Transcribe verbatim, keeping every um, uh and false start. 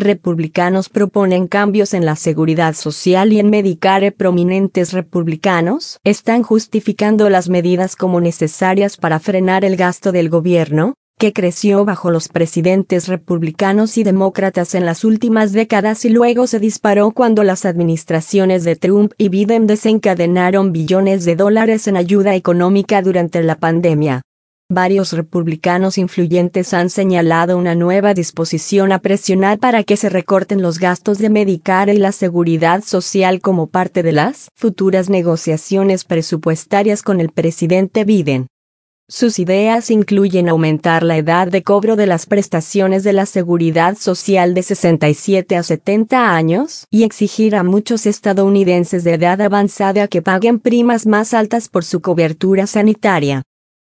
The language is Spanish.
Republicanos proponen cambios en la seguridad social y en Medicare. Prominentes republicanos están justificando las medidas como necesarias para frenar el gasto del gobierno, que creció bajo los presidentes republicanos y demócratas en las últimas décadas y luego se disparó cuando las administraciones de Trump y Biden desencadenaron billones de dólares en ayuda económica durante la pandemia. Varios republicanos influyentes han señalado una nueva disposición a presionar para que se recorten los gastos de Medicare y la seguridad social como parte de las futuras negociaciones presupuestarias con el presidente Biden. Sus ideas incluyen aumentar la edad de cobro de las prestaciones de la seguridad social de sesenta y siete a setenta años y exigir a muchos estadounidenses de edad avanzada que paguen primas más altas por su cobertura sanitaria.